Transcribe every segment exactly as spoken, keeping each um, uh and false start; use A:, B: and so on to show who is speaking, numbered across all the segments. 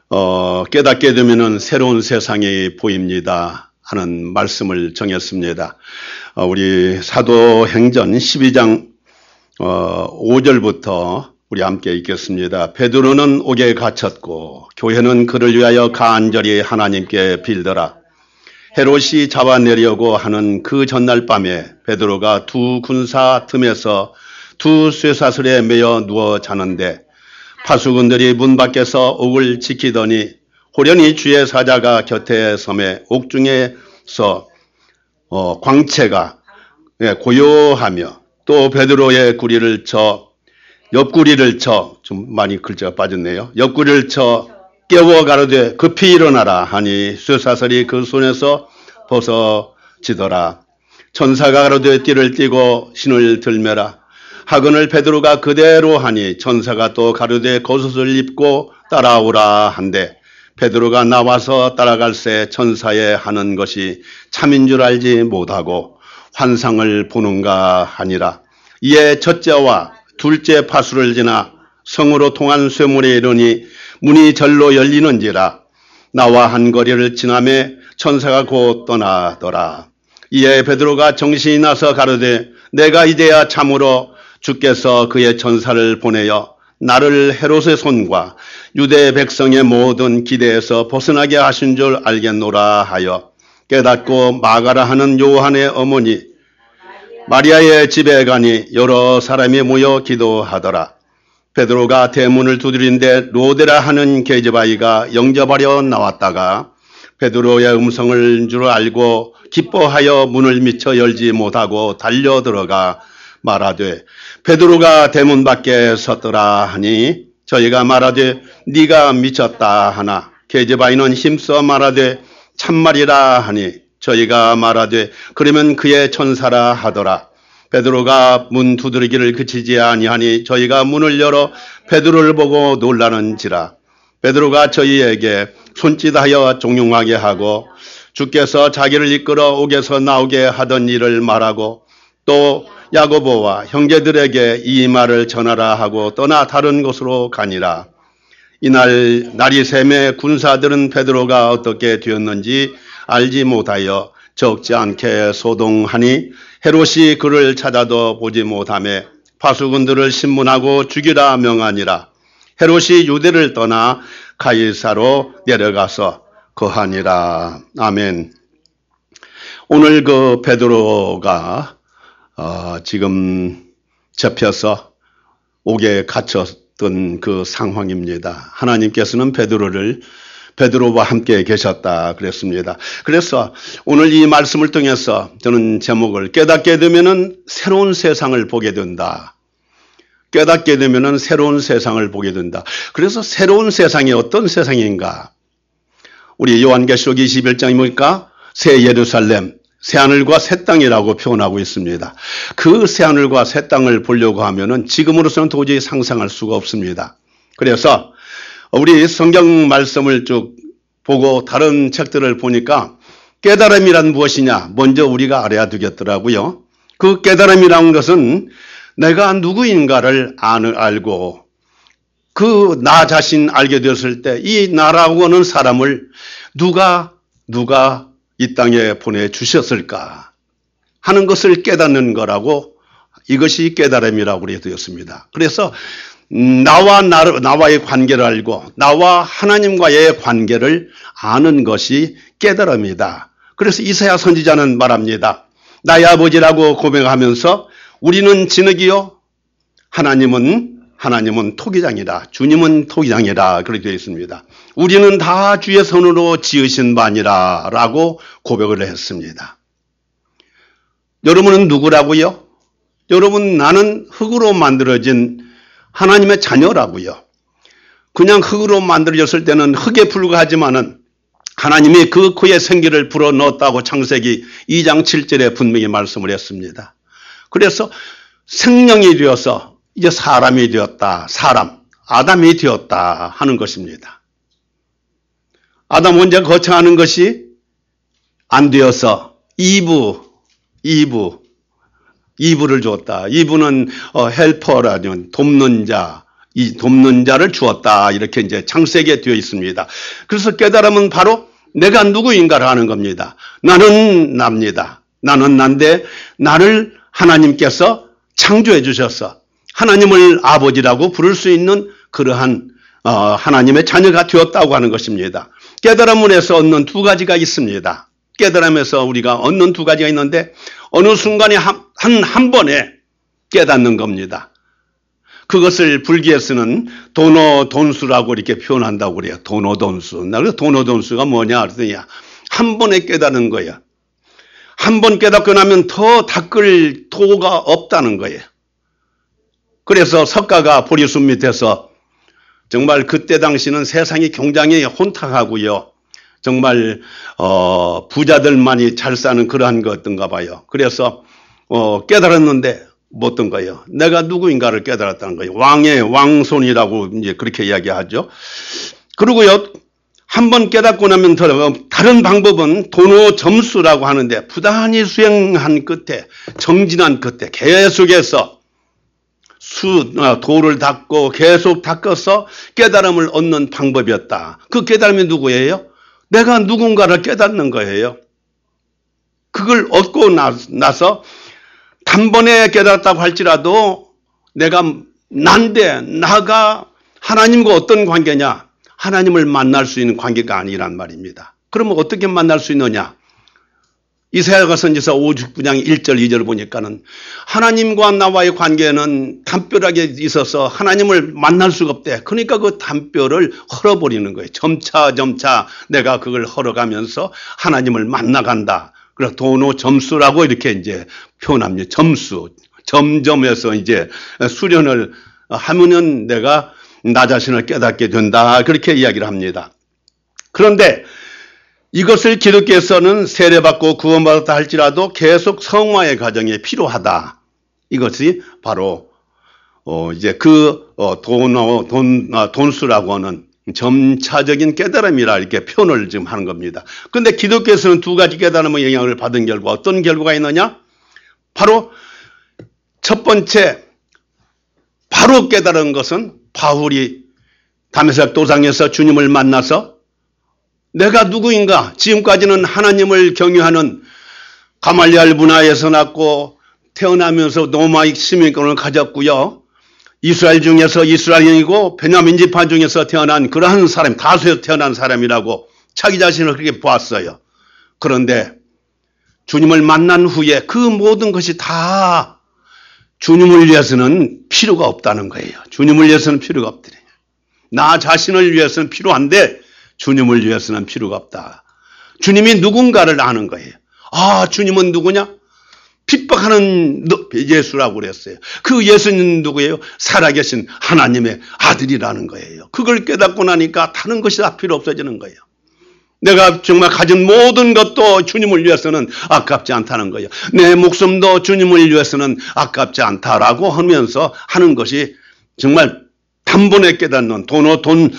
A: 어, 깨닫게 되면은 새로운 세상이 보입니다 하는 말씀을 정했습니다. 어, 우리 사도행전 십이 장 어, 오 절부터 우리 함께 읽겠습니다. 베드로는 옥에 갇혔고 교회는 그를 위하여 간절히 하나님께 빌더라. 헤롯이 잡아내려고 하는 그 전날 밤에 베드로가 두 군사 틈에서 두 쇠사슬에 매여 누워 자는데 파수꾼들이 문 밖에서 옥을 지키더니 호련히 주의 사자가 곁에 섬에 옥중에서 어, 광채가 예, 고요하며 또 베드로의 구리를 쳐 옆구리를 쳐 좀 많이 글자가 빠졌네요. 옆구리를 쳐 깨워 가로되 급히 일어나라 하니 쇠사슬이 그 손에서 벗어지더라. 천사가 가로되 띠를 띠고 신을 들매라. 하거늘 베드로가 그대로 하니 천사가 또 가로되 겉옷을 입고 따라오라 한데 베드로가 나와서 따라갈새 천사의 하는 것이 참인 줄 알지 못하고 환상을 보는가 하니라. 이에 첫째와 둘째 파수를 지나 성으로 통한 쇠문에 이르니 문이 절로 열리는지라. 나와 한 거리를 지나매 천사가 곧 떠나더라. 이에 베드로가 정신이 나서 가로되 내가 이제야 참으로 주께서 그의 천사를 보내어 나를 헤롯의 손과 유대 백성의 모든 기대에서 벗어나게 하신 줄 알겠노라 하여 깨닫고 마가라 하는 요한의 어머니 마리아의 집에 가니 여러 사람이 모여 기도하더라. 베드로가 대문을 두드린데 로데라 하는 계집아이가 영접하려 나왔다가 베드로의 음성을 줄 알고 기뻐하여 문을 미쳐 열지 못하고 달려 들어가 말하되 베드로가 대문 밖에 섰더라 하니 저희가 말하되 네가 미쳤다 하나 계집아이는 힘써 말하되 참말이라 하니 저희가 말하되 그러면 그의 천사라 하더라. 베드로가 문 두드리기를 그치지 아니하니 저희가 문을 열어 베드로를 보고 놀라는지라. 베드로가 저희에게 손짓하여 종용하게 하고 주께서 자기를 이끌어 옥에서 나오게 하던 일을 말하고 또 야고보와 형제들에게 이 말을 전하라 하고 떠나 다른 곳으로 가니라. 이날 날이 새매 군사들은 베드로가 어떻게 되었는지 알지 못하여 적지 않게 소동하니 헤롯이 그를 찾아도 보지 못하며 파수꾼들을 신문하고 죽이라 명하니라. 헤롯이 유대를 떠나 가이사로 내려가서 거하니라. 아멘. 오늘 그 베드로가 어, 지금 잡혀서 옥에 갇혔던 그 상황입니다. 하나님께서는 베드로를 베드로와 함께 계셨다 그랬습니다. 그래서 오늘 이 말씀을 통해서 저는 제목을 깨닫게 되면은 새로운 세상을 보게 된다. 깨닫게 되면은 새로운 세상을 보게 된다. 그래서 새로운 세상이 어떤 세상인가? 우리 요한계시록 이십일 장이 뭡니까? 새 예루살렘, 새 하늘과 새 땅이라고 표현하고 있습니다. 그 새 하늘과 새 땅을 보려고 하면은 지금으로서는 도저히 상상할 수가 없습니다. 그래서 우리 성경 말씀을 쭉 보고 다른 책들을 보니까 깨달음이란 무엇이냐 먼저 우리가 알아야 되겠더라고요. 그 깨달음이라는 것은 내가 누구인가를 알고 그 나 자신 알게 되었을 때 이 나라고 하는 사람을 누가 누가 이 땅에 보내주셨을까 하는 것을 깨닫는 거라고 이것이 깨달음이라고 되었습니다. 그래서 나와 나, 나와의 관계를 알고 나와 하나님과의 관계를 아는 것이 깨달음이다. 그래서 이사야 선지자는 말합니다. 나의 아버지라고 고백하면서 우리는 진흙이요 하나님은 하나님은 토기장이다. 주님은 토기장이다. 그렇게 되어 있습니다. 우리는 다 주의 손으로 지으신 바니라 라고 고백을 했습니다. 여러분은 누구라고요? 여러분 나는 흙으로 만들어진 하나님의 자녀라고요. 그냥 흙으로 만들어졌을 때는 흙에 불과하지만은 하나님이 그 그의 생기를 불어넣었다고 창세기 이 장 칠 절에 분명히 말씀을 했습니다. 그래서 생명이 되어서 이제 사람이 되었다. 사람, 아담이 되었다 하는 것입니다. 아담 혼자 거쳐하는 것이 안 되어서 이브, 이브, 이브를 줬다. 이브는 헬퍼라는 돕는 자, 이 돕는 자를 주었다. 이렇게 이제 창세기에 되어 있습니다. 그래서 깨달음은 바로 내가 누구인가를 아는 겁니다. 나는 납니다. 나는 난데 나를 하나님께서 창조해 주셔서 하나님을 아버지라고 부를 수 있는 그러한 어, 하나님의 자녀가 되었다고 하는 것입니다. 깨달음에서 얻는 두 가지가 있습니다. 깨달음에서 우리가 얻는 두 가지가 있는데 어느 순간에 한, 한, 한 번에 깨닫는 겁니다. 그것을 불교에서는 도노돈수라고 이렇게 표현한다고 그래요. 도노돈수. 그래서 도노돈수가 뭐냐 그랬더니 한 번에 깨닫는 거예요. 한 번 깨닫고 나면 더 닦을 도가 없다는 거예요. 그래서 석가가 보리숲 밑에서 정말 그때 당시는 세상이 굉장히 혼탁하고요. 정말 어 부자들만이 잘 사는 그러한 것던가 봐요. 그래서 어 깨달았는데 뭐 어떤 거예요? 내가 누구인가를 깨달았다는 거예요. 왕의 왕손이라고 이제 그렇게 이야기하죠. 그리고요, 한 번 깨닫고 나면 다른 방법은 도노점수라고 하는데 부단히 수행한 끝에 정진한 끝에 계속해서 수 도를 닦고 계속 닦아서 깨달음을 얻는 방법이었다. 그 깨달음이 누구예요? 내가 누군가를 깨닫는 거예요. 그걸 얻고 나서 단번에 깨달았다고 할지라도 내가 난데 나가 하나님과 어떤 관계냐? 하나님을 만날 수 있는 관계가 아니란 말입니다. 그러면 어떻게 만날 수 있느냐? 이사야가 선지서 오십구 장 일 절 이 절 보니까는 하나님과 나와의 관계는 담벼락에 있어서 하나님을 만날 수가 없대. 그러니까 그 담벼를 헐어버리는 거예요. 점차 점차 내가 그걸 헐어가면서 하나님을 만나간다. 그래서 도노점수라고 이렇게 이제 표현합니다. 점수. 점점에서 이제 수련을 하면은 내가 나 자신을 깨닫게 된다. 그렇게 이야기를 합니다. 그런데 이것을 기독교에서는 세례받고 구원받았다 할지라도 계속 성화의 과정이 필요하다. 이것이 바로 어 이제 그 어 도노 돈 아, 돈수라고 하는 점차적인 깨달음이라 이렇게 표현을 지금 하는 겁니다. 그런데 기독교에서는 두 가지 깨달음의 영향을 받은 결과 어떤 결과가 있느냐? 바로 첫 번째 바로 깨달은 것은 바울이 다메섹 도상에서 주님을 만나서 내가 누구인가? 지금까지는 하나님을 경유하는 가말리알 문화에서 났고 태어나면서 노마익 시민권을 가졌고요. 이스라엘 중에서 이스라엘인이고 베냐민 지파 중에서 태어난 그러한 사람, 다수에서 태어난 사람이라고 자기 자신을 그렇게 보았어요. 그런데 주님을 만난 후에 그 모든 것이 다 주님을 위해서는 필요가 없다는 거예요. 주님을 위해서는 필요가 없더래요. 나 자신을 위해서는 필요한데 주님을 위해서는 필요가 없다. 주님이 누군가를 아는 거예요. 아, 주님은 누구냐? 핍박하는 예수라고 그랬어요. 그 예수는 누구예요? 살아계신 하나님의 아들이라는 거예요. 그걸 깨닫고 나니까 다른 것이 다 필요 없어지는 거예요. 내가 정말 가진 모든 것도 주님을 위해서는 아깝지 않다는 거예요. 내 목숨도 주님을 위해서는 아깝지 않다라고 하면서 하는 것이 정말 단번에 깨닫는 도노 돈,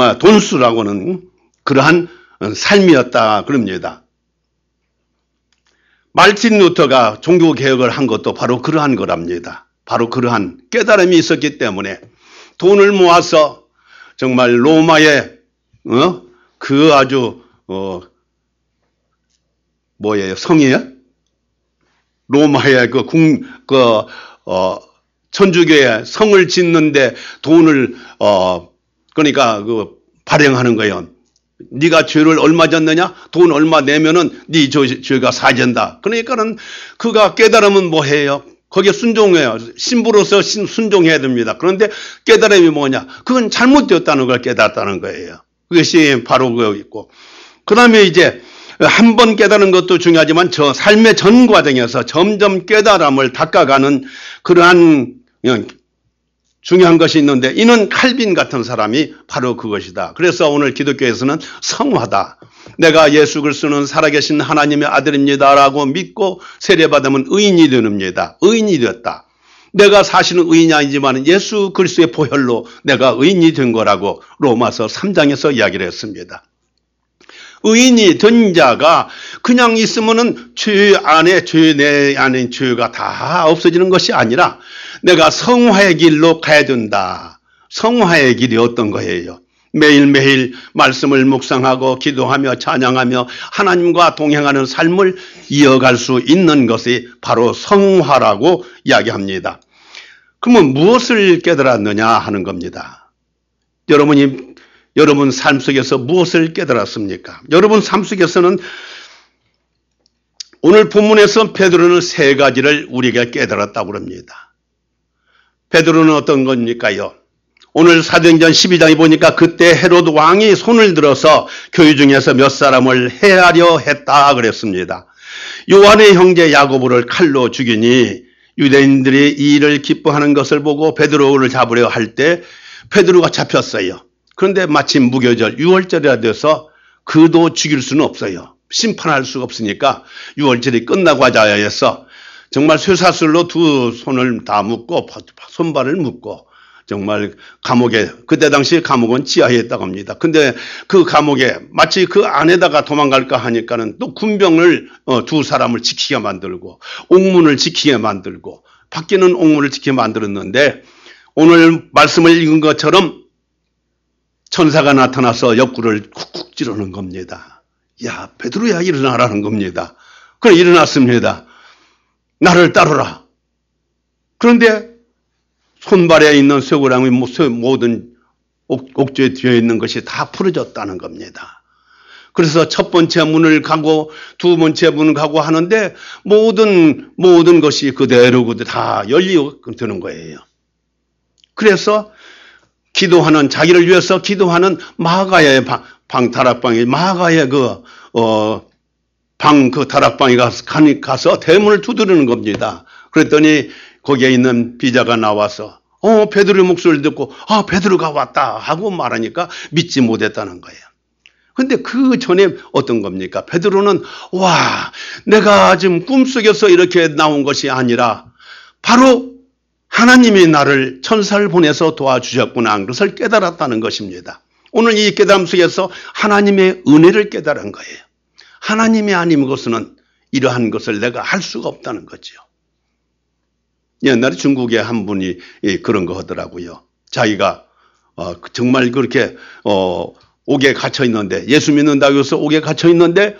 A: 돈수라고는 그러한 삶이었다 그럽니다. 말틴 루터가 종교개혁을 한 것도 바로 그러한 거랍니다. 바로 그러한 깨달음이 있었기 때문에 돈을 모아서 정말 로마의 어? 그 아주 어 뭐예요? 성이에요? 로마의 그 궁, 그, 어, 천주교의 성을 짓는데 돈을 어 그러니까 그 발행하는 거예요. 네가 죄를 얼마 졌느냐? 돈 얼마 내면은 네 죄가 사진다. 그러니까는 그가 깨달으면 뭐 해요? 거기에 순종해요. 신부로서 순종해야 됩니다. 그런데 깨달음이 뭐냐? 그건 잘못되었다는 걸 깨닫다는 거예요. 그것이 바로 그거 있고. 그 다음에 이제 한 번 깨달은 것도 중요하지만 저 삶의 전 과정에서 점점 깨달음을 닦아가는 그러한 중요한 것이 있는데 이는 칼빈 같은 사람이 바로 그것이다. 그래서 오늘 기독교에서는 성화다. 내가 예수 그리스도는 살아계신 하나님의 아들입니다라고 믿고 세례받으면 의인이 됩니다. 의인이 되었다. 내가 사실은 의인이 아니지만 예수 그리스도의 보혈로 내가 의인이 된 거라고 로마서 삼 장에서 이야기를 했습니다. 의인이 된 자가 그냥 있으면은 죄 안에, 죄 내 안에 죄가 다 없어지는 것이 아니라 내가 성화의 길로 가야 된다. 성화의 길이 어떤 거예요? 매일매일 말씀을 묵상하고 기도하며 찬양하며 하나님과 동행하는 삶을 이어갈 수 있는 것이 바로 성화라고 이야기합니다. 그러면 무엇을 깨달았느냐 하는 겁니다. 여러분이 여러분 삶 속에서 무엇을 깨달았습니까? 여러분 삶 속에서는 오늘 본문에서 베드로는 세 가지를 우리가 깨달았다고 합니다. 베드로는 어떤 겁니까요? 오늘 사도행전 십이 장에 보니까 그때 헤롯 왕이 손을 들어서 교회 중에서 몇 사람을 해하려 했다 그랬습니다. 요한의 형제 야고보를 칼로 죽이니 유대인들이 이 일을 기뻐하는 것을 보고 베드로를 잡으려 할 때 베드로가 잡혔어요. 그런데 마침 무교절 유월절이라 돼서 그도 죽일 수는 없어요. 심판할 수가 없으니까 유월절이 끝나고 하자 해서 정말 쇠사슬로 두 손을 다 묶고 손발을 묶고 정말 감옥에, 그때 당시 감옥은 지하에 있다고 합니다. 근데 그 감옥에 마치 그 안에다가 도망갈까 하니까는 또 군병을 어, 두 사람을 지키게 만들고 옥문을 지키게 만들고 밖에는 옥문을 지키게 만들었는데 오늘 말씀을 읽은 것처럼 천사가 나타나서 옆구리를 쿡쿡 찌르는 겁니다. 야, 베드로야 일어나라는 겁니다. 그래 일어났습니다. 나를 따르라. 그런데 손발에 있는 쇠고랑의 모든 옥조에 뒤에 있는 것이 다 풀어졌다는 겁니다. 그래서 첫 번째 문을 가고 두 번째 문을 가고 하는데 모든 모든 것이 그대로 다 열리는 거예요. 그래서 기도하는 자기를 위해서 기도하는 마가의 방, 방 다락방에 마가의 그 어 방 그 다락방에 가서 가서 대문을 두드리는 겁니다. 그랬더니 거기에 있는 비자가 나와서 어 베드로의 목소리를 듣고 아 베드로가 왔다 하고 말하니까 믿지 못했다는 거예요. 근데 그 전에 어떤 겁니까? 베드로는 와 내가 지금 꿈속에서 이렇게 나온 것이 아니라 바로 하나님이 나를 천사를 보내서 도와주셨구나 하는 것을 깨달았다는 것입니다. 오늘 이 깨달음 속에서 하나님의 은혜를 깨달은 거예요. 하나님이 아닌 것은 이러한 것을 내가 할 수가 없다는 거죠. 옛날에 중국에 한 분이 그런 거 하더라고요. 자기가 정말 그렇게 옥에 갇혀 있는데 예수 믿는다고 해서 옥에 갇혀 있는데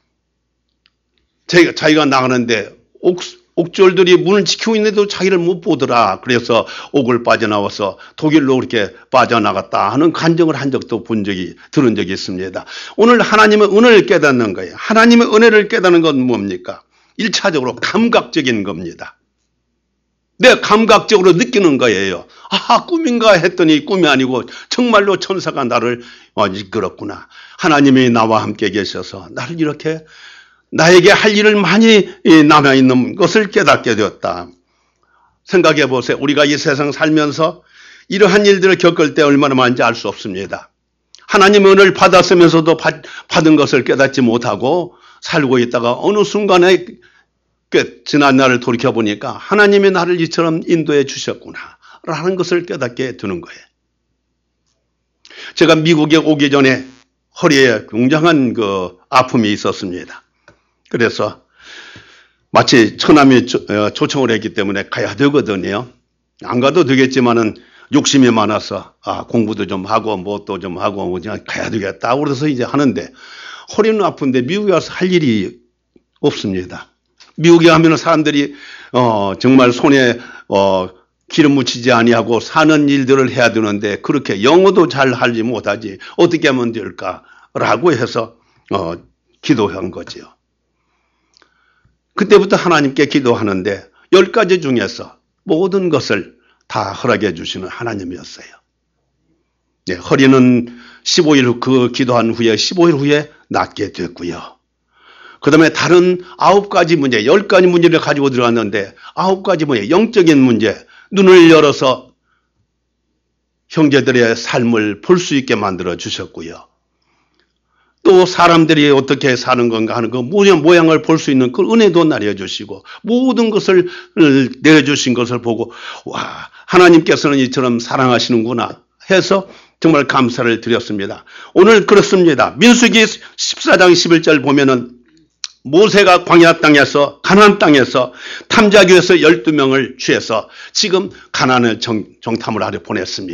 A: 자기가, 자기가 나가는데 옥, 옥졸들이 문을 지키고 있는데도 자기를 못 보더라. 그래서 옥을 빠져나와서 독일로 그렇게 빠져나갔다 하는 간증을 한 적도 본 적이 들은 적이 있습니다. 오늘 하나님의 은혜를 깨닫는 거예요. 하나님의 은혜를 깨닫는 건 뭡니까? 일차적으로 감각적인 겁니다. 내 감각적으로 느끼는 거예요. 아, 꿈인가 했더니 꿈이 아니고 정말로 천사가 나를 이끌었구나. 하나님이 나와 함께 계셔서 나를 이렇게 나에게 할 일을 많이 남아있는 것을 깨닫게 되었다. 생각해 보세요. 우리가 이 세상 살면서 이러한 일들을 겪을 때 얼마나 많은지 알 수 없습니다. 하나님의 은혜를 받았으면서도 받, 받은 것을 깨닫지 못하고 살고 있다가 어느 순간에 지난 날을 돌이켜보니까 하나님이 나를 이처럼 인도해 주셨구나 라는 것을 깨닫게 되는 거예요. 제가 미국에 오기 전에 허리에 굉장한 그 아픔이 있었습니다. 그래서 마치 처남이 초청을 했기 때문에 가야 되거든요. 안 가도 되겠지만은 욕심이 많아서 아 공부도 좀 하고 뭐 또 좀 하고 그냥 가야 되겠다 그래서 이제 하는데 허리는 아픈데 미국에 와서 할 일이 없습니다. 미국에 가면 사람들이 어 정말 손에 어 기름 묻히지 아니하고 사는 일들을 해야 되는데 그렇게 영어도 잘 하지 못하지 어떻게 하면 될까라고 해서 어 기도한 거지요. 그때부터 하나님께 기도하는데 열 가지 중에서 모든 것을 다 허락해 주시는 하나님이었어요. 네, 허리는 십오 일 후 그 기도한 후에 십오 일 후에 낫게 됐고요. 그 다음에 다른 아홉 가지 문제, 열 가지 문제를 가지고 들어갔는데 아홉 가지 문제, 영적인 문제, 눈을 열어서 형제들의 삶을 볼 수 있게 만들어 주셨고요. 또 사람들이 어떻게 사는 건가 하는 그 모양을 볼 수 있는 그 은혜도 내려주시고 모든 것을 내려주신 것을 보고 와 하나님께서는 이처럼 사랑하시는구나 해서 정말 감사를 드렸습니다. 오늘 그렇습니다. 민수기 십사 장 십일 절 보면은 모세가 광야 땅에서 가나안 땅에서 탐자교에서 열두 명을 취해서 지금 가나안을 정, 정탐을 하려 보냈습니다.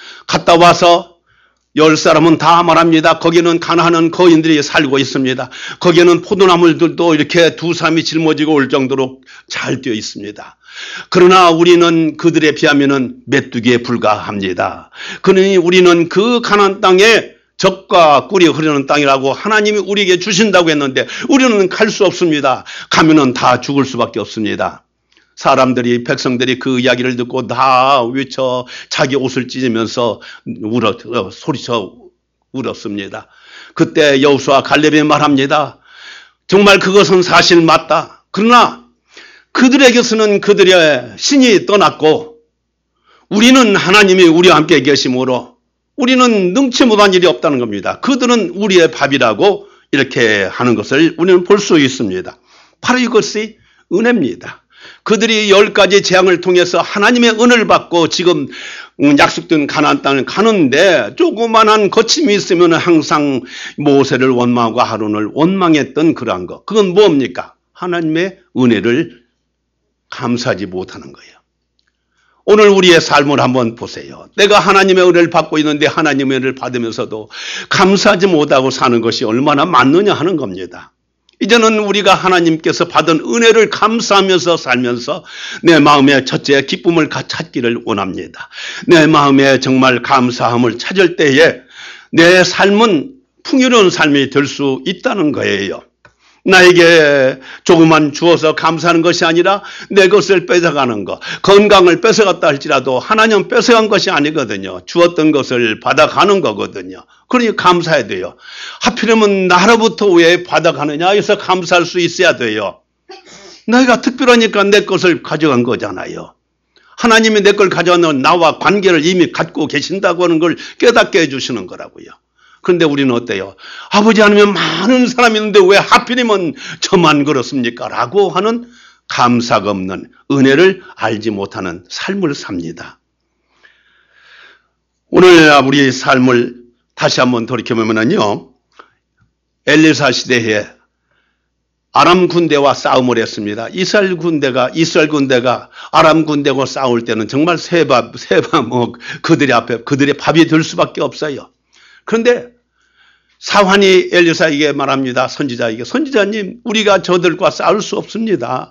A: 갔다 와서 열 사람은 다 말합니다. 거기는 가난한 거인들이 살고 있습니다. 거기는 포도나물들도 이렇게 두 사람이 짊어지고 올 정도로 잘 되어 있습니다. 그러나 우리는 그들에 비하면 메뚜기에 불과합니다. 그러니 우리는 그 가나안 땅에 젖과 꿀이 흐르는 땅이라고 하나님이 우리에게 주신다고 했는데 우리는 갈 수 없습니다. 가면은 다 죽을 수밖에 없습니다. 사람들이, 백성들이 그 이야기를 듣고 다 외쳐 자기 옷을 찢으면서 울어, 소리쳐 울었습니다. 그때 여호수아 갈렙이 말합니다. 정말 그것은 사실 맞다. 그러나 그들에게서는 그들의 신이 떠났고 우리는 하나님이 우리와 함께 계심으로 우리는 능치 못한 일이 없다는 겁니다. 그들은 우리의 밥이라고 이렇게 하는 것을 우리는 볼 수 있습니다. 바로 이것이 은혜입니다. 그들이 열 가지 재앙을 통해서 하나님의 은혜를 받고 지금 약속된 가나안 땅을 가는데 조그만한 거침이 있으면 항상 모세를 원망하고 아론을 원망했던 그러한 것. 그건 뭡니까? 하나님의 은혜를 감사하지 못하는 거예요. 오늘 우리의 삶을 한번 보세요. 내가 하나님의 은혜를 받고 있는데 하나님의 은혜를 받으면서도 감사하지 못하고 사는 것이 얼마나 많느냐 하는 겁니다. 이제는 우리가 하나님께서 받은 은혜를 감사하면서 살면서 내 마음에 첫째 기쁨을 찾기를 원합니다. 내 마음에 정말 감사함을 찾을 때에 내 삶은 풍요로운 삶이 될 수 있다는 거예요. 나에게 조금만 주어서 감사하는 것이 아니라 내 것을 뺏어가는 것, 건강을 뺏어갔다 할지라도 하나님 뺏어간 것이 아니거든요. 주었던 것을 받아가는 거거든요. 그러니 감사해야 돼요. 하필이면 나로부터 왜 받아가느냐 해서 감사할 수 있어야 돼요. 내가 특별하니까 내 것을 가져간 거잖아요. 하나님이 내 걸 가져가는 나와 관계를 이미 갖고 계신다고 하는 걸 깨닫게 해주시는 거라고요. 그런데 우리는 어때요? 아버지 아니면 많은 사람이 있는데 왜 하필이면 저만 그렇습니까? 라고 하는 감사가 없는 은혜를 알지 못하는 삶을 삽니다. 오늘 우리 삶을 다시 한번 돌이켜보면요. 엘리사 시대에 아람 군대와 싸움을 했습니다. 이스라엘 군대가, 이스라엘 군대가 아람 군대와 싸울 때는 정말 새밥, 새밥, 뭐, 그들의 앞에, 그들의 밥이 될 수밖에 없어요. 그런데 사환이 엘리사에게 말합니다. 선지자에게. 선지자님, 우리가 저들과 싸울 수 없습니다.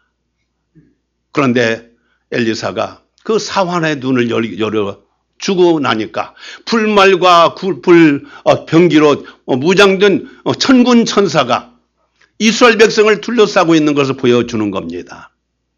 A: 그런데 엘리사가 그 사환의 눈을 열어 주고 나니까 불말과 불, 어, 병기로 어, 무장된 어, 천군 천사가 이스라엘 백성을 둘러싸고 있는 것을 보여주는 겁니다.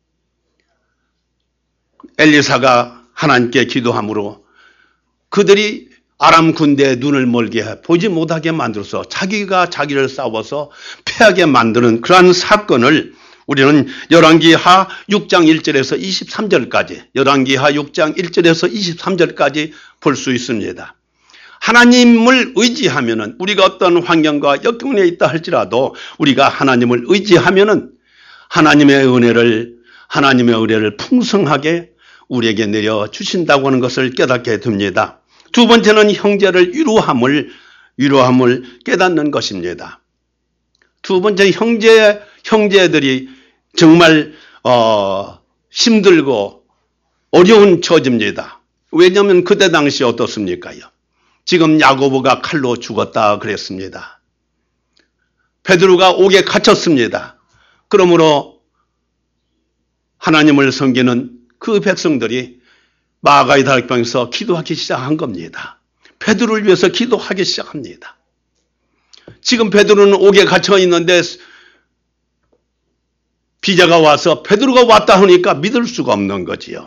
A: 엘리사가 하나님께 기도함으로 그들이 아람 군대의 눈을 멀게 해 보지 못하게 만들어서 자기가 자기를 싸워서 패하게 만드는 그러한 사건을 우리는 열왕기하 육 장 일 절에서 이십삼 절까지 열왕기하 육 장 일 절에서 이십삼 절까지 볼 수 있습니다. 하나님을 의지하면은 우리가 어떤 환경과 역경에 있다 할지라도 우리가 하나님을 의지하면은 하나님의 은혜를 하나님의 은혜를 풍성하게 우리에게 내려 주신다고 하는 것을 깨닫게 됩니다. 두 번째는 형제를 위로함을, 위로함을 깨닫는 것입니다. 두 번째 형제, 형제들이 정말, 어, 힘들고 어려운 처지입니다. 왜냐하면 그때 당시 어떻습니까요? 지금 야고보가 칼로 죽었다 그랬습니다. 베드로가 옥에 갇혔습니다. 그러므로 하나님을 섬기는 그 백성들이 마가의 다락방에서 기도하기 시작한 겁니다. 베드로를 위해서 기도하기 시작합니다. 지금 베드로는 옥에 갇혀 있는데 비자가 와서 베드로가 왔다 하니까 믿을 수가 없는 거지요.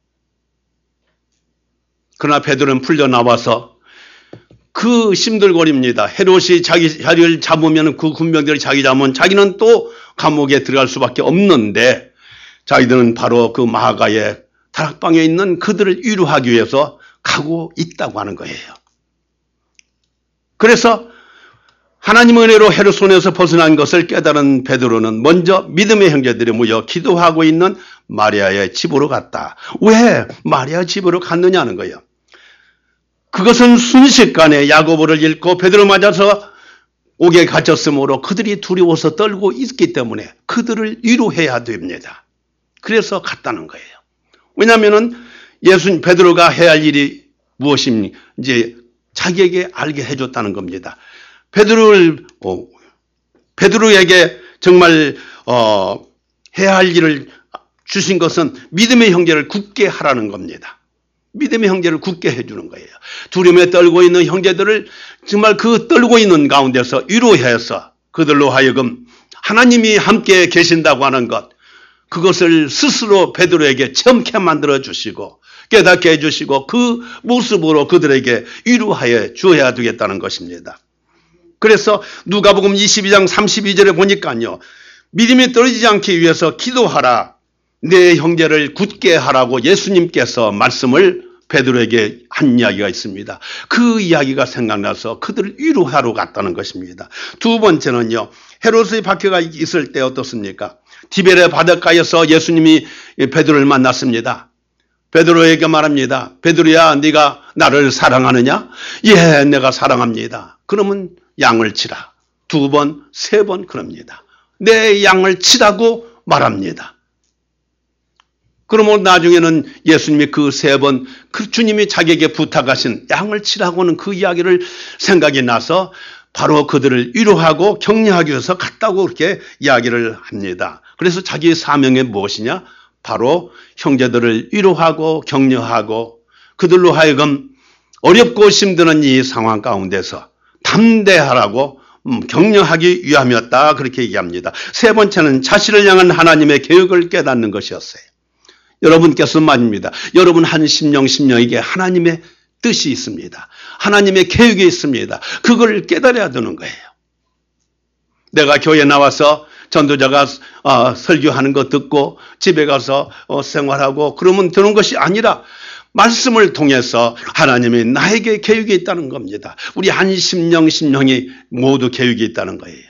A: 그러나 베드로는 풀려 나와서 그 힘들거립니다. 헤롯이 자기 자리를 잡으면 그 군병들이 자기 잡으면 자기는 또 감옥에 들어갈 수밖에 없는데 자기들은 바로 그 마가의 다락방에 있는 그들을 위로하기 위해서 가고 있다고 하는 거예요. 그래서 하나님의 은혜로 헤롯 손에서 벗어난 것을 깨달은 베드로는 먼저 믿음의 형제들이 모여 기도하고 있는 마리아의 집으로 갔다. 왜 마리아 집으로 갔느냐는 거예요. 그것은 순식간에 야고보를 잃고 베드로 맞아서 옥에 갇혔으므로 그들이 두려워서 떨고 있기 때문에 그들을 위로해야 됩니다. 그래서 갔다는 거예요. 왜냐하면 예수님 베드로가 해야 할 일이 무엇인지 이제 자기에게 알게 해줬다는 겁니다. 베드로를 어, 베드로에게 정말 어, 해야 할 일을 주신 것은 믿음의 형제를 굳게 하라는 겁니다. 믿음의 형제를 굳게 해주는 거예요. 두려움에 떨고 있는 형제들을 정말 그 떨고 있는 가운데서 위로해서 그들로 하여금 하나님이 함께 계신다고 하는 것, 그것을 스스로 베드로에게 체험케 만들어 주시고 깨닫게 해주시고 그 모습으로 그들에게 위로하여 주어야 되겠다는 것입니다. 그래서 누가복음 이십이 장 삼십이 절에 보니까요, 믿음이 떨어지지 않기 위해서 기도하라, 내 형제를 굳게 하라고 예수님께서 말씀을 베드로에게 한 이야기가 있습니다. 그 이야기가 생각나서 그들을 위로하러 갔다는 것입니다. 두 번째는요, 헤롯의 박해가 있을 때 어떻습니까? 디베레 바닷가에서 예수님이 베드로를 만났습니다. 베드로에게 말합니다. 베드로야, 네가 나를 사랑하느냐? 예, 내가 사랑합니다. 그러면 양을 치라. 두 번, 세 번 그럽니다. 내 양을 치라고 말합니다. 그러면 나중에는 예수님이 그 세 번, 그 주님이 자기에게 부탁하신 양을 치라고는 그 이야기를 생각이 나서 바로 그들을 위로하고 격려하기 위해서 갔다고 그렇게 이야기를 합니다. 그래서 자기의 사명이 무엇이냐? 바로 형제들을 위로하고 격려하고 그들로 하여금 어렵고 힘드는 이 상황 가운데서 담대하라고 격려하기 위함이었다, 그렇게 얘기합니다. 세 번째는 자신을 향한 하나님의 계획을 깨닫는 것이었어요. 여러분께서 말입니다. 여러분 한 심령 심령에게 하나님의 뜻이 있습니다. 하나님의 계획이 있습니다. 그걸 깨달아야 되는 거예요. 내가 교회에 나와서 전도자가 어, 설교하는 거 듣고 집에 가서 어, 생활하고 그러면 되는 것이 아니라 말씀을 통해서 하나님이 나에게 계획이 있다는 겁니다. 우리 한 심령 심령이 모두 계획이 있다는 거예요.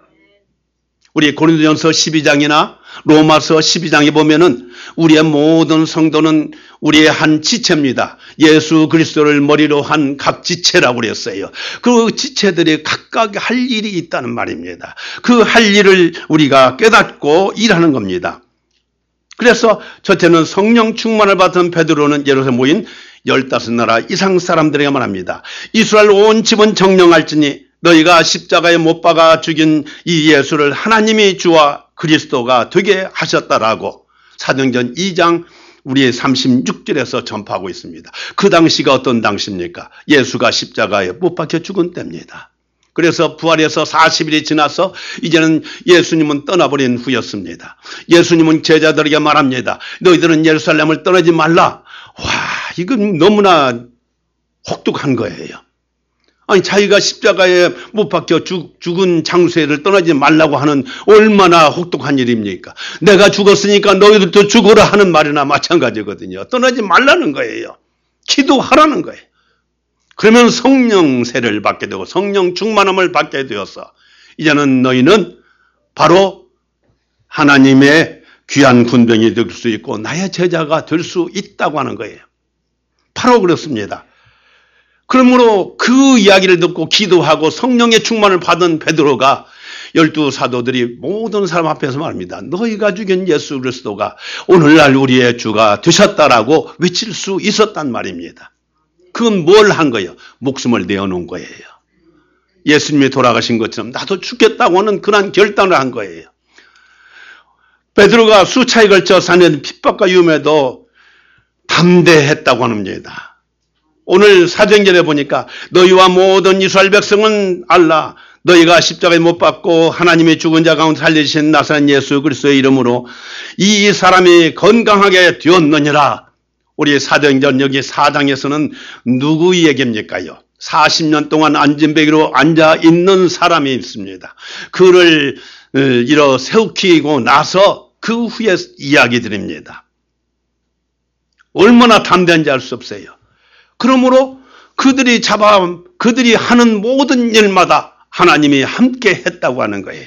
A: 우리 고린도전서 십이 장이나 로마서 십이 장에 보면은 우리의 모든 성도는 우리의 한 지체입니다. 예수 그리스도를 머리로 한 각 지체라고 그랬어요. 그 지체들이 각각 할 일이 있다는 말입니다. 그 할 일을 우리가 깨닫고 일하는 겁니다. 그래서 첫째는 성령 충만을 받은 베드로는 예루살렘에 모인 열다섯 나라 이상 사람들에게 말합니다. 이스라엘 온 집은 정령할지니 너희가 십자가에 못 박아 죽인 이 예수를 하나님이 주와 그리스도가 되게 하셨다라고 사도행전 이 장 우리의 삼십육 절에서 전파하고 있습니다. 그 당시가 어떤 당시입니까? 예수가 십자가에 못 박혀 죽은 때입니다. 그래서 부활해서 사십 일이 지나서 이제는 예수님은 떠나버린 후였습니다. 예수님은 제자들에게 말합니다. 너희들은 예루살렘을 떠나지 말라. 와, 이건 너무나 혹독한 거예요. 아니, 자기가 십자가에 못 박혀 죽, 죽은 장소를 떠나지 말라고 하는 얼마나 혹독한 일입니까? 내가 죽었으니까 너희들도 죽어라 하는 말이나 마찬가지거든요. 떠나지 말라는 거예요. 기도하라는 거예요. 그러면 성령 세례를 받게 되고 성령 충만함을 받게 되어서 이제는 너희는 바로 하나님의 귀한 군병이 될 수 있고 나의 제자가 될 수 있다고 하는 거예요. 바로 그렇습니다. 그러므로 그 이야기를 듣고 기도하고 성령의 충만을 받은 베드로가 열두 사도들이 모든 사람 앞에서 말합니다. 너희가 죽인 예수 그리스도가 오늘날 우리의 주가 되셨다라고 외칠 수 있었단 말입니다. 그건 뭘 한 거예요? 목숨을 내어놓은 거예요. 예수님이 돌아가신 것처럼 나도 죽겠다고 하는 그런 결단을 한 거예요. 베드로가 수차에 걸쳐 사는 핍박과 위험에도 담대했다고 합니다. 오늘 사도행전에 보니까 너희와 모든 이스라엘 백성은 알라. 너희가 십자가에 못 박고 하나님이 죽은 자 가운데 살리신 나사렛 예수 그리스도의 이름으로 이 사람이 건강하게 되었느니라. 우리 사도행전 여기 사 장에서는 누구 얘기입니까요? 사십 년 동안 안진뱅이로 앉아 있는 사람이 있습니다. 그를 일어 세우키고 나서 그 후에 이야기 드립니다. 얼마나 담대한지 알 수 없어요. 그러므로 그들이 잡아 그들이 하는 모든 일마다 하나님이 함께 했다고 하는 거예요.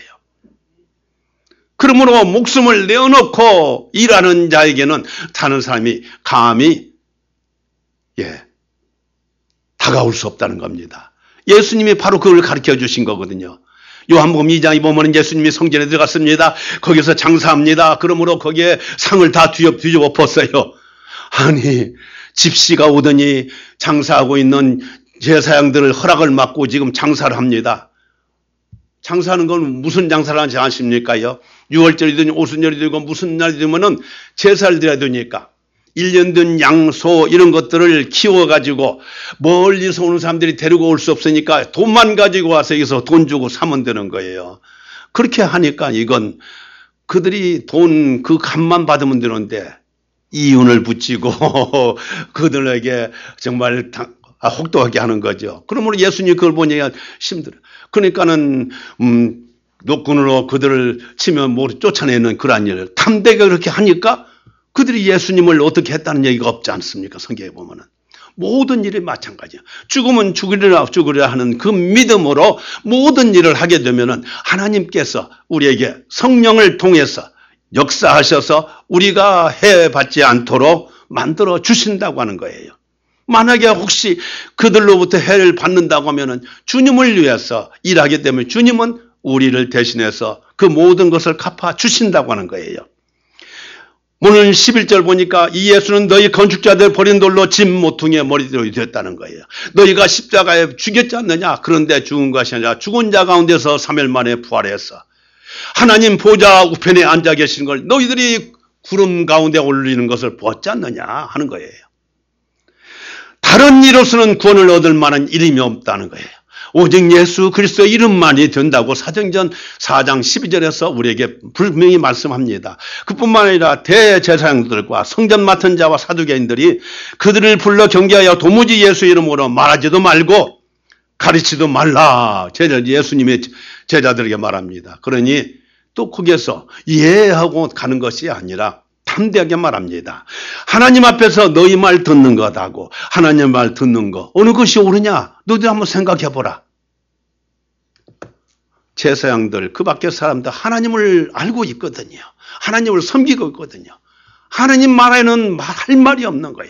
A: 그러므로 목숨을 내어놓고 일하는 자에게는 다른 사람이 감히 예 다가올 수 없다는 겁니다. 예수님이 바로 그걸 가르쳐 주신 거거든요. 요한복음 이 장에 보면 예수님이 성전에 들어갔습니다. 거기서 장사합니다. 그러므로 거기에 상을 다 뒤집어 뒤집어 엎었어요. 아니 집시가 오더니 장사하고 있는 제사장들을 허락을 받고 지금 장사를 합니다. 장사하는 건 무슨 장사를 하는지 아십니까요? 유월절이든 오순절이든 무슨 날이 되면은 제사를 드려야 되니까 일 년 된 양, 소 이런 것들을 키워가지고 멀리서 오는 사람들이 데리고 올 수 없으니까 돈만 가지고 와서 여기서 돈 주고 사면 되는 거예요. 그렇게 하니까 이건 그들이 돈 그 값만 받으면 되는데 이윤을 붙이고 그들에게 정말 혹독하게 하는 거죠. 그러므로 예수님 그걸 보니까 힘들어요. 그러니까는 음, 노끈으로 그들을 치면 모두 쫓아내는 그러한 일을 탐대가 그렇게 하니까 그들이 예수님을 어떻게 했다는 얘기가 없지 않습니까? 성경에 보면은 모든 일이 마찬가지야. 죽으면 죽으리라 죽으리라 하는 그 믿음으로 모든 일을 하게 되면은 하나님께서 우리에게 성령을 통해서 역사하셔서 우리가 해받지 않도록 만들어 주신다고 하는 거예요. 만약에 혹시 그들로부터 해를 받는다고 하면은 주님을 위해서 일하기 때문에 주님은 우리를 대신해서 그 모든 것을 갚아 주신다고 하는 거예요. 오늘 십일 절 보니까 이 예수는 너희 건축자들 버린 돌로 집 모퉁이의 머리들이 됐다는 거예요. 너희가 십자가에 죽였지 않느냐? 그런데 죽은 것이 아니라 죽은 자 가운데서 삼 일 만에 부활했어. 하나님 보좌 우편에 앉아 계신 걸 너희들이 구름 가운데 올리는 것을 보았지 않느냐 하는 거예요. 다른 이로서는 구원을 얻을 만한 이름이 없다는 거예요. 오직 예수 그리스도의 이름만이 된다고 사도행전 사 장 십이 절에서 우리에게 분명히 말씀합니다. 그뿐만 아니라 대제사장들과 성전 맡은 자와 사두개인들이 그들을 불러 경계하여 도무지 예수 이름으로 말하지도 말고 가르치도 말라. 예수님의 제자들에게 말합니다. 그러니 또 거기에서 이해하고 가는 것이 아니라 담대하게 말합니다. 하나님 앞에서 너희 말 듣는 것하고 하나님 말 듣는 거 어느 것이 옳으냐? 너희들 한번 생각해 보라. 제사장들 그 밖의 사람들 하나님을 알고 있거든요. 하나님을 섬기고 있거든요. 하나님 말에는 할 말이 없는 거예요.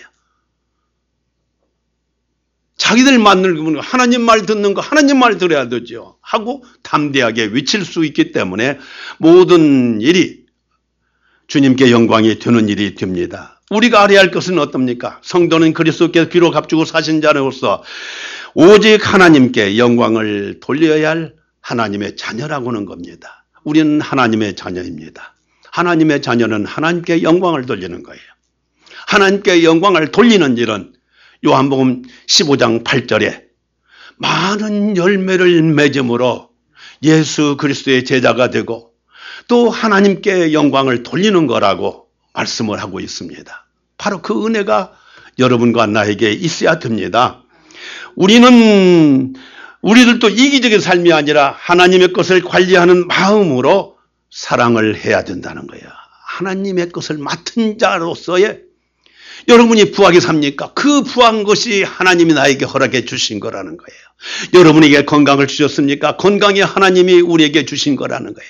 A: 자기들 만들고 하나님 말 듣는 거 하나님 말 들어야 되죠 하고 담대하게 외칠 수 있기 때문에 모든 일이 주님께 영광이 되는 일이 됩니다. 우리가 알아야 할 것은 어떻습니까? 성도는 그리스도께서 비로 값주고 사신 자로서 오직 하나님께 영광을 돌려야 할 하나님의 자녀라고 하는 겁니다. 우리는 하나님의 자녀입니다. 하나님의 자녀는 하나님께 영광을 돌리는 거예요. 하나님께 영광을 돌리는 일은 요한복음 십오 장 팔 절에 많은 열매를 맺음으로 예수 그리스도의 제자가 되고 또 하나님께 영광을 돌리는 거라고 말씀을 하고 있습니다. 바로 그 은혜가 여러분과 나에게 있어야 됩니다. 우리는 우리들도 이기적인 삶이 아니라 하나님의 것을 관리하는 마음으로 사랑을 해야 된다는 거예요. 하나님의 것을 맡은 자로서의 여러분이 부하게 삽니까? 그 부한 것이 하나님이 나에게 허락해 주신 거라는 거예요. 여러분에게 건강을 주셨습니까? 건강이 하나님이 우리에게 주신 거라는 거예요.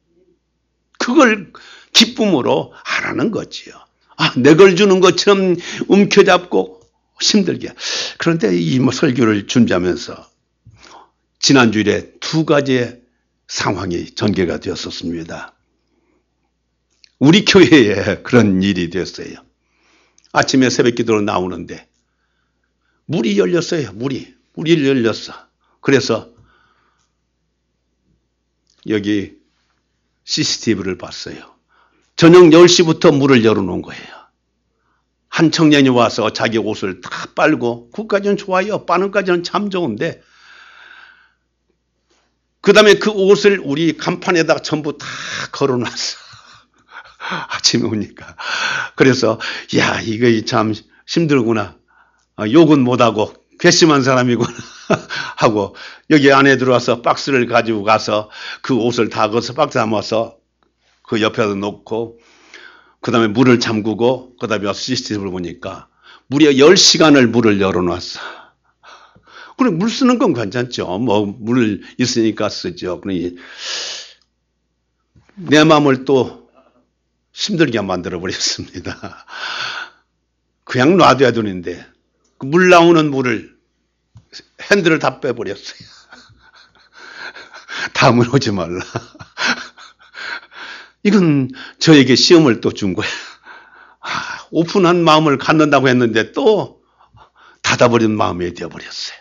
A: 그걸 기쁨으로 하라는 거지요. 아, 내 걸 주는 것처럼 움켜잡고 힘들게. 그런데 이 설교를 준비하면서 지난주일에 두 가지의 상황이 전개가 되었었습니다. 우리 교회에 그런 일이 됐어요. 아침에 새벽 기도로 나오는데 물이 열렸어요. 물이. 물이 열렸어. 그래서 여기 씨씨티비를 봤어요. 저녁 열 시부터 물을 열어놓은 거예요. 한 청년이 와서 자기 옷을 다 빨고 그까지는 좋아요. 빠는 까지는 참 좋은데 그 다음에 그 옷을 우리 간판에다가 전부 다 걸어놨어. 아침에 오니까. 그래서 야 이거 참 힘들구나. 욕은 못하고 괘씸한 사람이구나 하고 여기 안에 들어와서 박스를 가지고 가서 그 옷을 다 거서 박스 담아서 그 옆에다 놓고 그 다음에 물을 잠그고 그 다음에 씨씨티비를 보니까 무려 열 시간을 물을 열어놨어. 그래 물 쓰는 건 괜찮죠. 뭐 물 있으니까 쓰죠. 그러니 내 마음을 또 힘들게 만들어 버렸습니다. 그냥 놔둬야 되는데 그 물 나오는 물을 핸들을 다 빼버렸어요. 다음은 오지 말라. 이건 저에게 시험을 또 준 거예요. 아, 오픈한 마음을 갖는다고 했는데 또 닫아버린 마음이 되어버렸어요.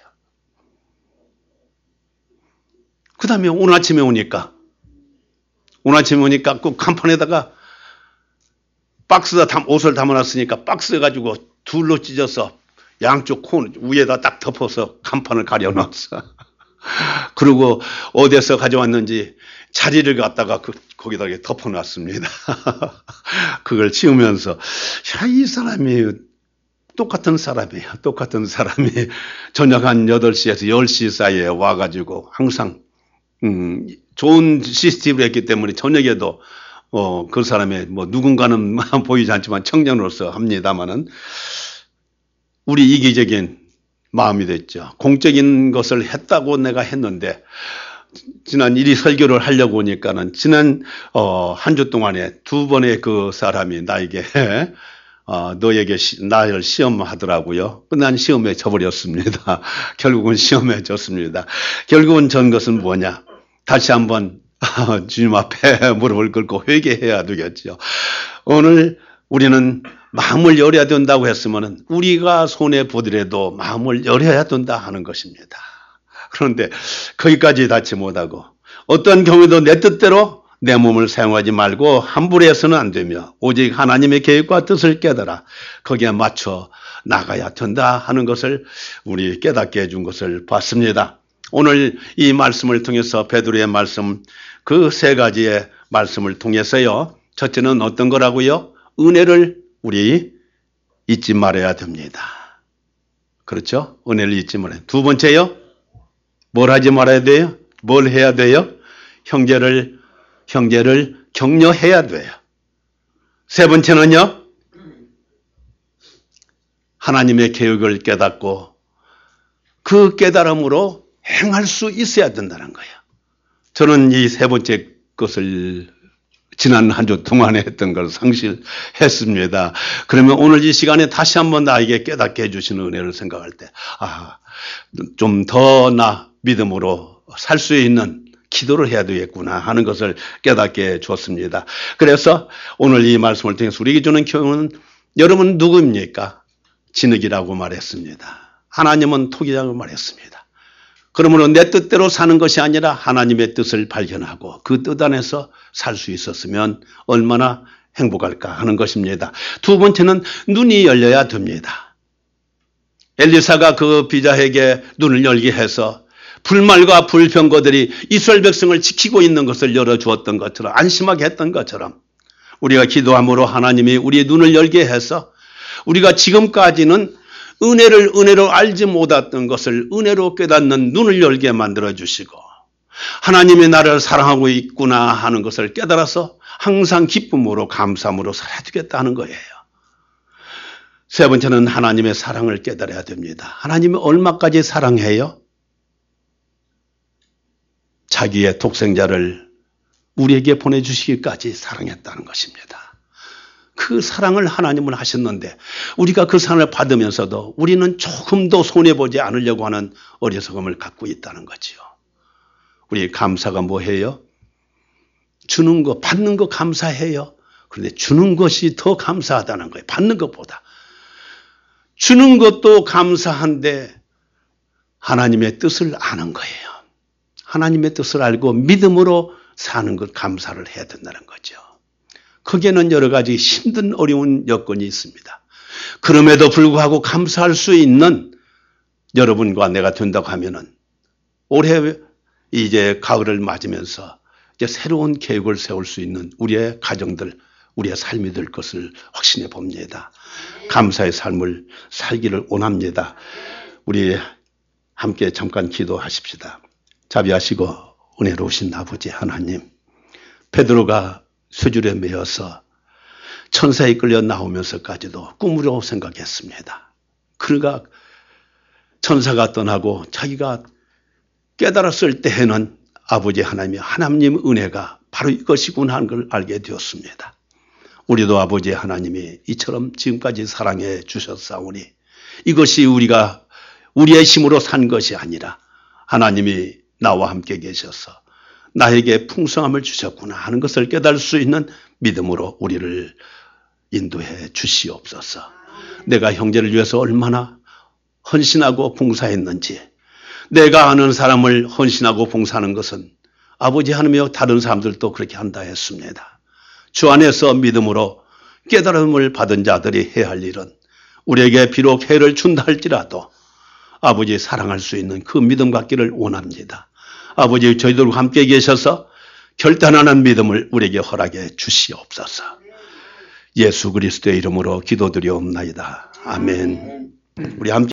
A: 그 다음에 오늘 아침에 오니까 오늘 아침에 오니까 그 간판에다가 박스에다 담, 옷을 담아놨으니까 박스 해가지고 둘로 찢어서 양쪽 콘 위에다 딱 덮어서 간판을 가려놨어. 그리고 어디에서 가져왔는지 자리를 갖다가 그, 거기다 덮어놨습니다. 그걸 치우면서 야, 이 사람이 똑같은 사람이에요. 똑같은 사람이 저녁 한 여덟 시에서 열 시 사이에 와가지고 항상 음, 좋은 씨씨티비를 했기 때문에 저녁에도 어, 그 사람의 뭐 누군가는 보이지 않지만 청년으로서 합니다마는 우리 이기적인 마음이 됐죠. 공적인 것을 했다고 내가 했는데 지난 일이 설교를 하려고 오니까는 지난 어, 한 주 동안에 두 번의 그 사람이 나에게 어, 너에게 시, 나를 시험하더라고요. 난 시험에 져버렸습니다. 결국은 시험에 졌습니다. 결국은 전 것은 뭐냐? 다시 한번 주님 앞에 무릎을 꿇고 회개해야 되겠죠. 오늘 우리는 마음을 열어야 된다고 했으면 우리가 손해 보더라도 마음을 열어야 된다 하는 것입니다. 그런데 거기까지 닿지 못하고 어떤 경우에도 내 뜻대로 내 몸을 사용하지 말고 함부로 해서는 안 되며 오직 하나님의 계획과 뜻을 깨달아 거기에 맞춰 나가야 된다 하는 것을 우리 깨닫게 해준 것을 봤습니다. 오늘 이 말씀을 통해서 베드로의 말씀 그 세 가지의 말씀을 통해서요. 첫째는 어떤 거라고요? 은혜를 우리 잊지 말아야 됩니다. 그렇죠? 은혜를 잊지 말아야. 두 번째요. 뭘 하지 말아야 돼요? 뭘 해야 돼요? 형제를 형제를 격려해야 돼요. 세 번째는요. 하나님의 계획을 깨닫고 그 깨달음으로 행할 수 있어야 된다는 거예요. 저는 이 세 번째 것을 지난 한 주 동안에 했던 걸 상실했습니다. 그러면 오늘 이 시간에 다시 한번 나에게 깨닫게 해주시는 은혜를 생각할 때, 아, 좀 더 나 믿음으로 살 수 있는 기도를 해야 되겠구나 하는 것을 깨닫게 줬습니다. 그래서 오늘 이 말씀을 통해서 우리에게 주는 교훈은 여러분 누구입니까? 진흙이라고 말했습니다. 하나님은 토기라고 말했습니다. 그러므로 내 뜻대로 사는 것이 아니라 하나님의 뜻을 발견하고 그 뜻 안에서 살 수 있었으면 얼마나 행복할까 하는 것입니다. 두 번째는 눈이 열려야 됩니다. 엘리사가 그 비자에게 눈을 열게 해서 불말과 불병거들이 이스라엘 백성을 지키고 있는 것을 열어주었던 것처럼 안심하게 했던 것처럼 우리가 기도함으로 하나님이 우리의 눈을 열게 해서 우리가 지금까지는 은혜를 은혜로 알지 못했던 것을 은혜로 깨닫는 눈을 열게 만들어주시고 하나님이 나를 사랑하고 있구나 하는 것을 깨달아서 항상 기쁨으로 감사함으로 살아야 되겠다는 거예요. 세 번째는 하나님의 사랑을 깨달아야 됩니다. 하나님이 얼마까지 사랑해요? 자기의 독생자를 우리에게 보내주시기까지 사랑했다는 것입니다. 그 사랑을 하나님은 하셨는데 우리가 그 사랑을 받으면서도 우리는 조금도 손해보지 않으려고 하는 어리석음을 갖고 있다는 거지요. 우리 감사가 뭐예요? 주는 거, 받는 거 감사해요. 그런데 주는 것이 더 감사하다는 거예요. 받는 것보다. 주는 것도 감사한데 하나님의 뜻을 아는 거예요. 하나님의 뜻을 알고 믿음으로 사는 것 감사를 해야 된다는 거죠. 거기에는 여러 가지 힘든 어려운 여건이 있습니다. 그럼에도 불구하고 감사할 수 있는 여러분과 내가 된다고 하면은 올해 이제 가을을 맞으면서 이제 새로운 계획을 세울 수 있는 우리의 가정들, 우리의 삶이 될 것을 확신해 봅니다. 감사의 삶을 살기를 원합니다. 우리 함께 잠깐 기도하십시다. 자비하시고 은혜로우신 아버지 하나님, 베드로가 쇠줄에 매어서 천사에 끌려 나오면서까지도 꿈으로 생각했습니다. 그가 천사가 떠나고 자기가 깨달았을 때에는 아버지 하나님의 하나님 은혜가 바로 이것이구나 하는 걸 알게 되었습니다. 우리도 아버지 하나님이 이처럼 지금까지 사랑해 주셨사오니 이것이 우리가 우리의 힘으로 산 것이 아니라 하나님이 나와 함께 계셔서 나에게 풍성함을 주셨구나 하는 것을 깨달을 수 있는 믿음으로 우리를 인도해 주시옵소서. 내가 형제를 위해서 얼마나 헌신하고 봉사했는지, 내가 아는 사람을 헌신하고 봉사하는 것은 아버지 하나님이여 다른 사람들도 그렇게 한다 했습니다. 주 안에서 믿음으로 깨달음을 받은 자들이 해야 할 일은 우리에게 비록 해를 준다 할지라도 아버지 사랑할 수 있는 그 믿음 갖기를 원합니다. 아버지 저희들과 함께 계셔서 결단하는 믿음을 우리에게 허락해 주시옵소서. 예수 그리스도의 이름으로 기도드리옵나이다. 아멘. 우리 함께